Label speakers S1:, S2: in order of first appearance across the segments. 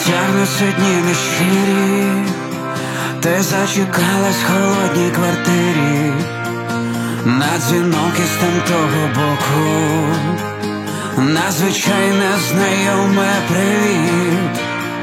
S1: тягнуться дні нещирі, ти зачекалась в холодній квартирі, на дзвінок із тамтого боку, надзвичайне знайоме привіт.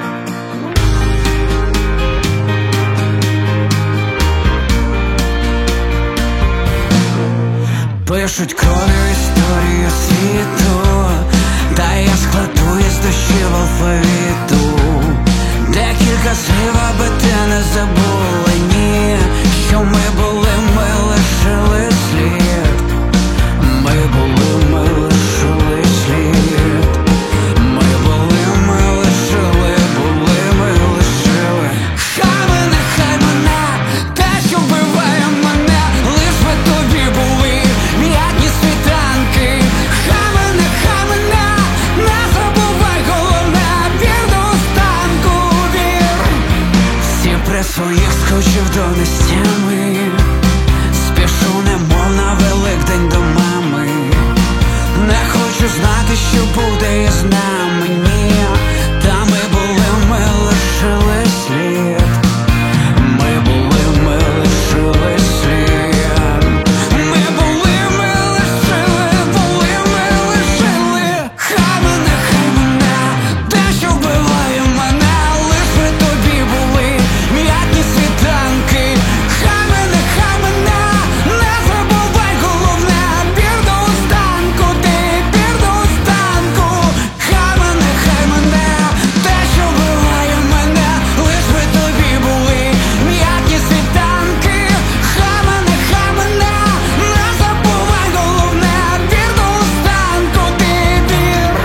S1: Пишуть кров'ю історію світу, та я складу із дощів алфавіту декілька слів, аби ти не забула, ні, що ми були, ми лишили слід. Ми були, ми лишили слід. Ми були, ми лишили, були, ми лишили. Хай мене, те, що вбиває мене, лиш би тобі були м'ятні світанки. Хай мене, не забувай, головне, вір до останку, вір. Всі при своїх скочив до нестями, спішу немов на Великдень до мами. Не хочу знати, що буде із нами, ні. Та ми були, ми лишили слід. Ми були, ми лишили слід. Ми були, ми лишили, були, ми лишили. Хай мене, те, що вбиває мене, лиш би тобі були м'ятні світанки. Хай мене, не забувай, головне, вір до останку, ти вір до останку. Хай мене, те, що вбиває мене, лиш би тобі були м'ятні світанки. Хай мене, не забувай, головне, вір до останку, ти вір.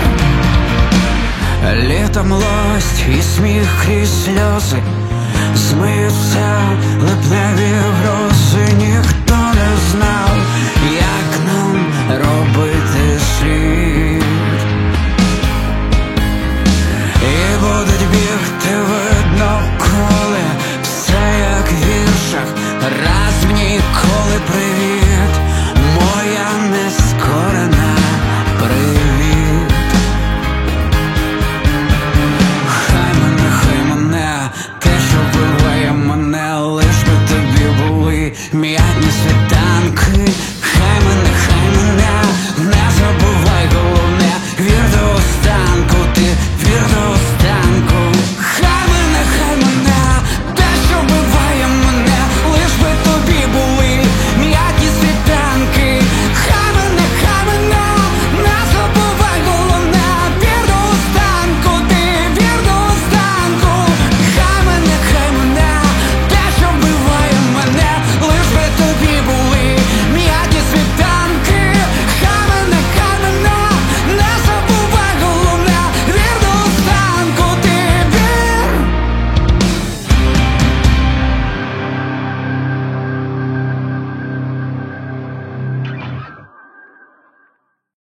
S1: Літом млость і сміх крізь сльози, змиються липневі